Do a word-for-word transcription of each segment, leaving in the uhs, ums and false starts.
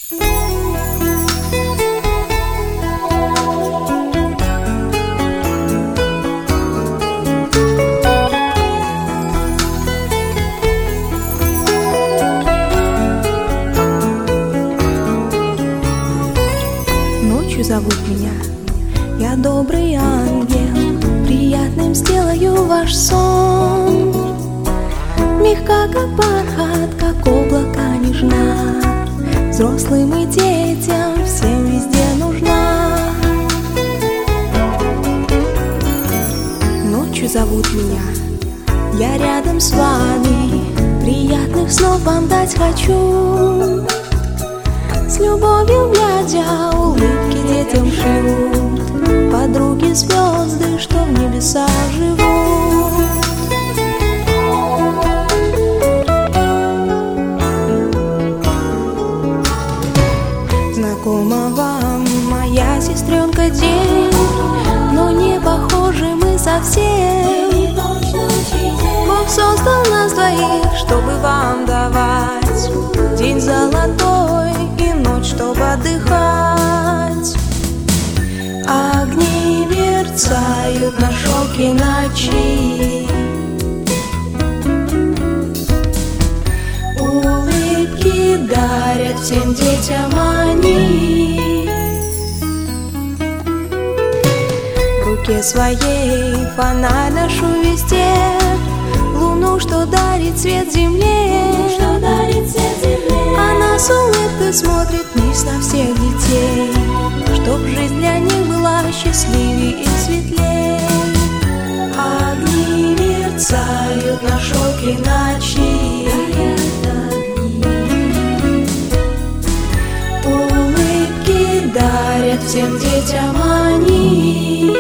Ночью зовут меня, я добрый ангел, приятным сделаю ваш сон. Мягка, как бархат, как облако нежна, взрослым и детям всем везде нужна. Ночью зовут меня, я рядом с вами, приятных снов вам дать хочу. С любовью глядя, улыбки детям шлют подруги звезды, что в небесах живут. Знакома вам моя сестренка день, но не похожи мы совсем. Бог создал нас двоих, чтобы вам давать день золотой и ночь, чтобы отдыхать. Огни мерцают на шелке ночи, улыбки дарят всем детям они. В руке своей фонарь ношу везде, луну, что дарит свет земле. Она с улыбкой смотрит вниз на всех детей, чтоб жизнь для них была счастливей и светлей. Огни мерцают на шелке ночи, улыбки дарят всем детям они.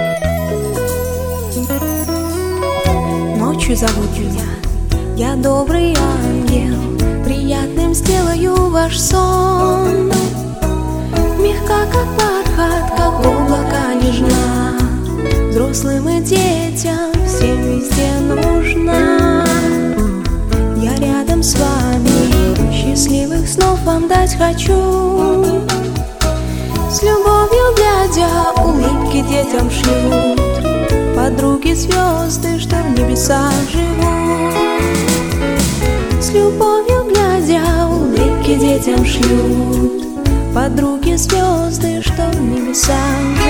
Ночью зовут меня, я добрый ангел, приятным сделаю ваш сон. Мягка, как бархат, как облако нежна, взрослым и детям всем везде нужна. Я рядом с вами, счастливых снов вам дать хочу. С любовью глядя, улыбки детям шлют подруги звезды, что в небесах живут. С любовью глядя, улыбки детям шлют подруги звезды, что в небесах живут.